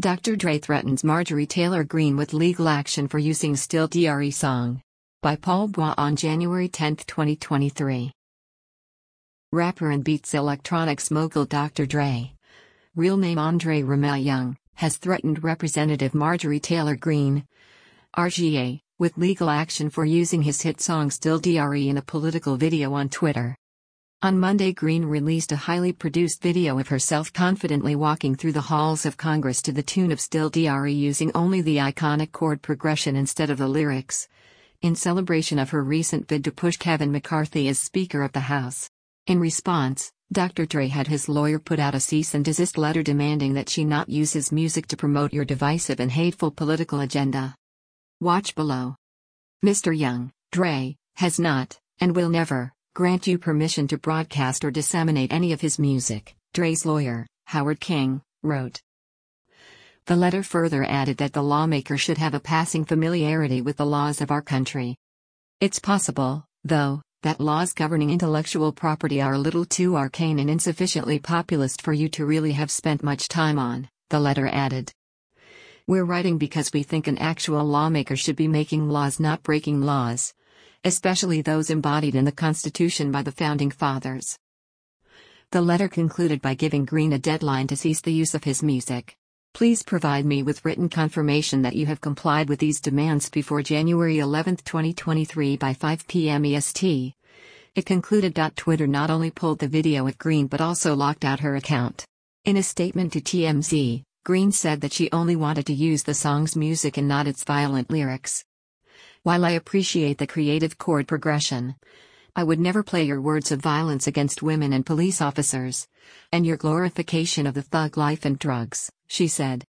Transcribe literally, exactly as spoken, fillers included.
Doctor Dre threatens Marjorie Taylor Greene with legal action for using Still Dre song. By Paul Bois on January tenth, twenty twenty-three. Rapper and Beats electronics mogul Doctor Dre, real name Andre Ramel Young, has threatened Representative Marjorie Taylor Greene, R G A, with legal action for using his hit song Still Dre in a political video on Twitter. On Monday, Greene released a highly produced video of herself confidently walking through the halls of Congress to the tune of Still Dre using only the iconic chord progression instead of the lyrics, in celebration of her recent bid to push Kevin McCarthy as Speaker of the House. In response, Doctor Dre had his lawyer put out a cease and desist letter demanding that she not use his music to promote your divisive and hateful political agenda. Watch below. Mister Young, Dre, has not, and will never, grant you permission to broadcast or disseminate any of his music, Dre's lawyer, Howard King, wrote. The letter further added that the lawmaker should have a passing familiarity with the laws of our country. It's possible, though, that laws governing intellectual property are a little too arcane and insufficiently populist for you to really have spent much time on, the letter added. We're writing because we think an actual lawmaker should be making laws, not breaking laws, especially those embodied in the Constitution by the Founding Fathers. The letter concluded by giving Greene a deadline to cease the use of his music. Please provide me with written confirmation that you have complied with these demands before January eleventh, twenty twenty-three by five p m E S T. It concluded. Twitter not only pulled the video of Greene but also locked out her account. In a statement to T M Z, Greene said that she only wanted to use the song's music and not its violent lyrics. While I appreciate the creative chord progression, I would never play your words of violence against women and police officers, and your glorification of the thug life and drugs, she said.